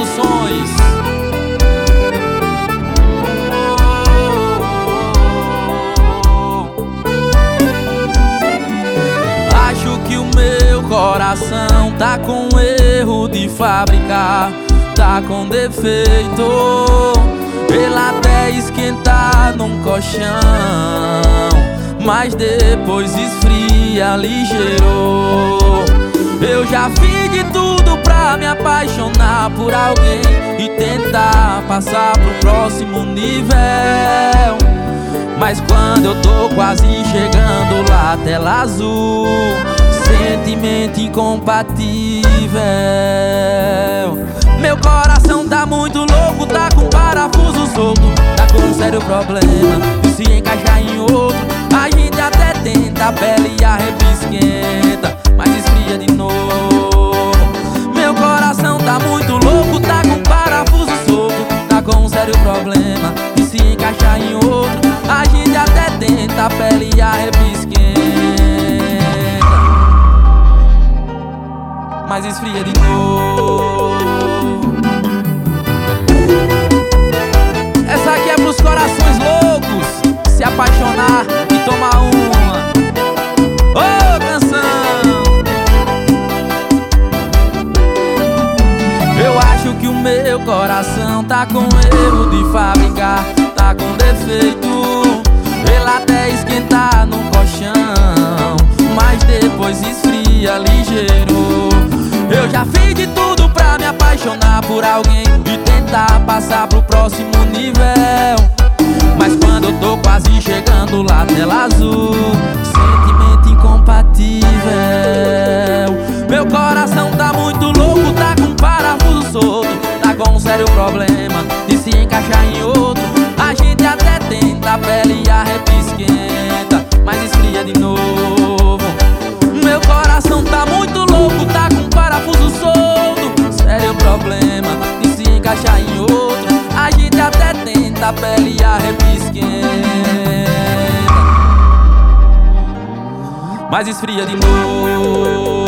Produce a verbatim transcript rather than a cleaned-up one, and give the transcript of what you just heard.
Produções. Acho que o meu coração tá com erro de fábrica, tá com defeito. Ele até esquenta num colchão, mas depois esfria ligeiro. Eu já fiz de tudo pra me apaixonar por alguém e tentar passar pro próximo nível, mas quando eu tô quase chegando lá, tela azul, sentimento incompatível. Meu coração tá muito louco, tá com parafuso solto, tá com um sério problema de se encaixar em outro. A gente até tenta, a pele e a arrepia esquenta, mas esfria de novo. Meu coração tá muito louco, tá com parafuso solto, tá com um sério problema de se encaixar em outro. A gente até tenta, a pele e a arrepia esquenta, mas esfria de novo. Essa aqui é pros corações loucos se apaixonar e tomar uma. Ô, oh, canção! Eu acho que o meu coração tá com erro de fábrica, tá com defeito. Ele até esquentar no colchão, mas depois esfria ligeiro. Eu já fiz de tudo pra me apaixonar por alguém e tentar passar pro próximo nível, mas quando eu tô quase chegando lá, tela azul, sentimento incompatível. Meu coração tá muito louco, tá com parafuso solto, tá com um sério problema de se encaixar em outro. A gente até tenta, a pele e a arrepia esquenta, mas esfria de novo. Meu coração tá muito louco, tá com parafuso solto, sério problema de se encaixar em outro. A gente até tenta, a pele e a arrepia esquenta, mas esfria de novo.